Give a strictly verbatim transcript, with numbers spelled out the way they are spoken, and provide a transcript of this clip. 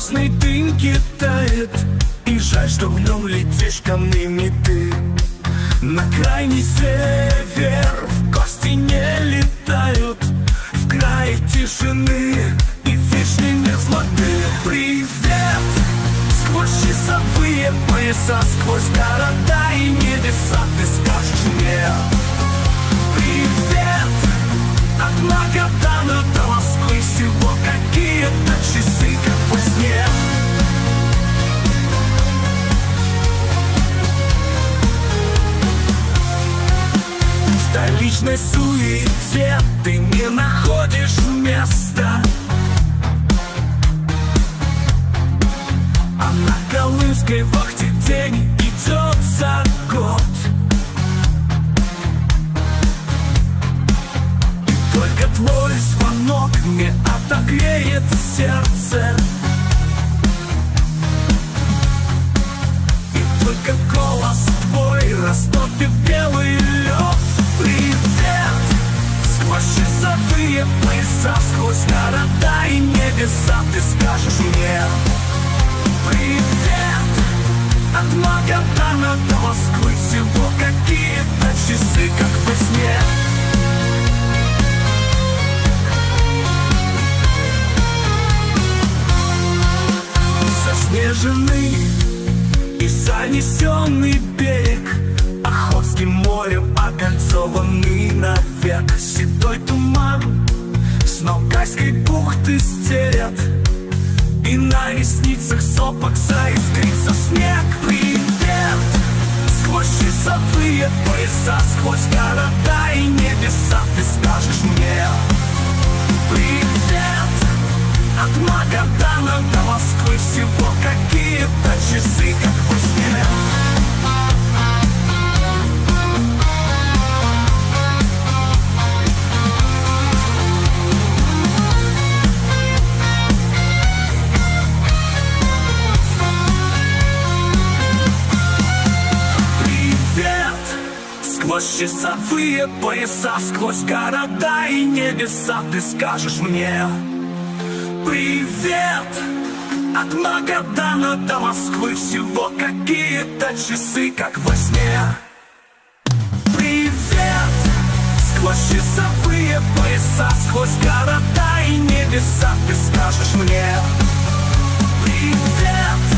красной дымке тает, и жаль, что в нем летишь ко мне не ты. На крайний север в гости не летают, в крае тишины и вишни мерзлоты. Привет! Сквозь часовые пояса, сквозь города и небеса ты скажешь мне привет! От Магадана до Москвы всего какие-то часы, как во сне. В столичной суете ты не находишь места, а на Колымской вахте день идет за год. И только твой звонок мне отогреет сердце, и только голос твой растопит белый лед. Привет! Сквозь часовые пояса, сквозь города и небеса ты скажешь мне привет! От Магадана до Москвы всего какие-то часы, как во сне. Заснеженный и занесенный берег, Охотским морем окольцованный навек. Седой туман с Наукайской бухты стерет, и на ресницах сопок заискрится снег. Привет! Сквозь часовые пояса, сквозь города и небеса ты скажешь мне привет! От Магадана до Москвы всего какие-то часы, как во сне. Сквозь часовые пояса, сквозь города и небеса ты скажешь мне привет! От Магадана до Москвы всего какие-то часы, как во сне. Привет! Сквозь часовые пояса, сквозь города и небеса ты скажешь мне привет!